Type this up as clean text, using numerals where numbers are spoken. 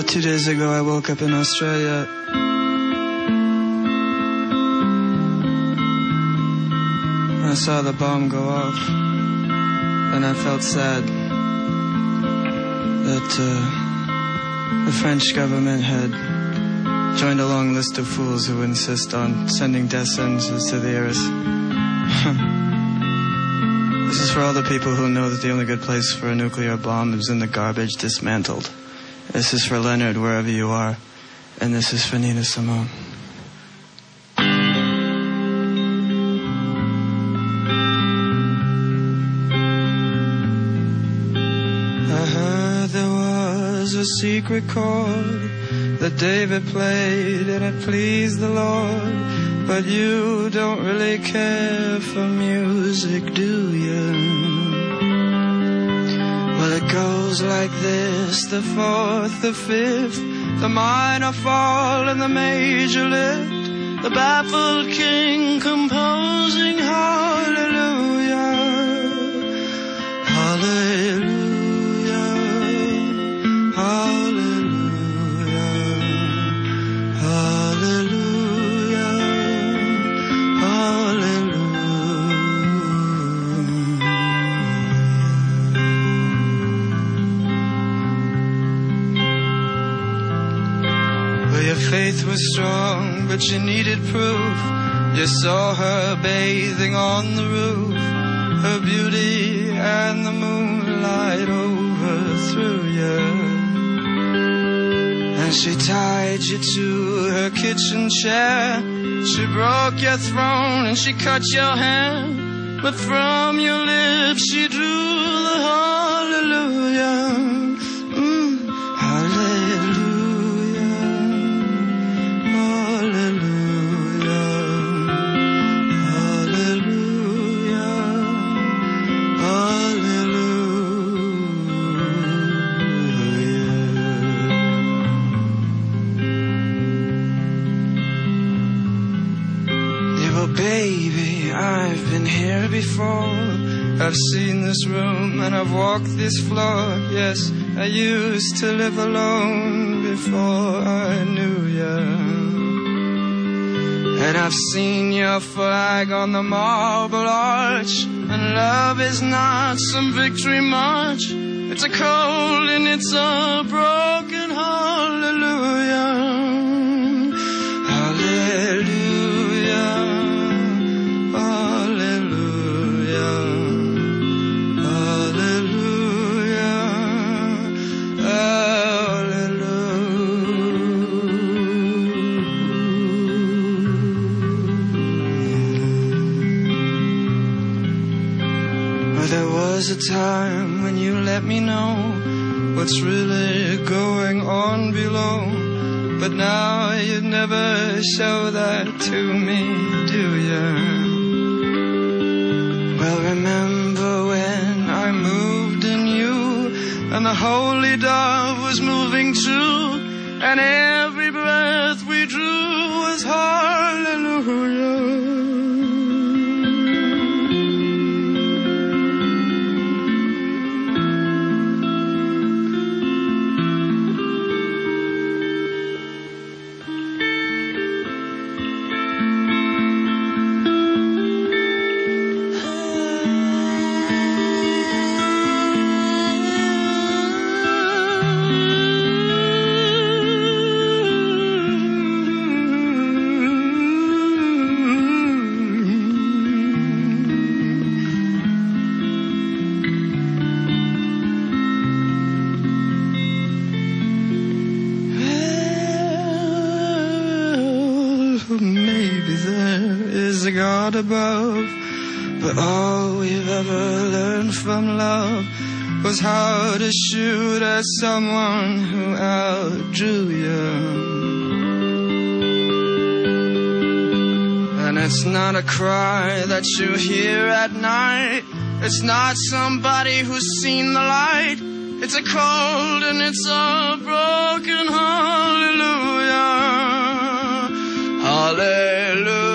About 2 days ago, I woke up in Australia. I saw the bomb go off, and I felt sad that the French government had joined a long list of fools who insist on sending death sentences to the earth. This is for all the people who know that the only good place for a nuclear bomb is in the garbage dismantled. This is for Leonard, wherever you are. And this is for Nina Simone. I heard there was a secret chord that David played and it pleased the Lord. But you don't really care for music, do you? Well, it goes like this: the fourth, the fifth, the minor fall and the major lift, the baffled king composing hallelujah, hallelujah, hallelujah, hallelujah, hallelujah. Well, your faith was strong, but you needed proof. You saw her bathing on the roof, her beauty and the moonlight overthrew you. And she tied you to her kitchen chair. She broke your throne and she cut your hair. But from your lips she drew the hallelujah. Hallelujah, hallelujah, hallelujah, hallelujah. Yeah, well, baby, I've been here before. I've seen this room and I've walked this floor. Yes, I used to live alone before I knew you. And I've seen your flag on the marble arch. And love is not some victory march. It's a cold and it's a broken hallelujah. Hallelujah, hallelujah, hallelujah, hallelujah. Well, there was a time when you let me know what's really going on below. But now you never show that to me, do you? Well, remember when I moved in you, and the holy dove was moving too, and every breath we drew was hallelujah. Maybe there is a God above, but all we've ever learned from love was how to shoot at someone who outdrew you. And it's not a cry that you hear at night. It's not somebody who's seen the light. It's a cold and it's a broken hallelujah. Hallelujah.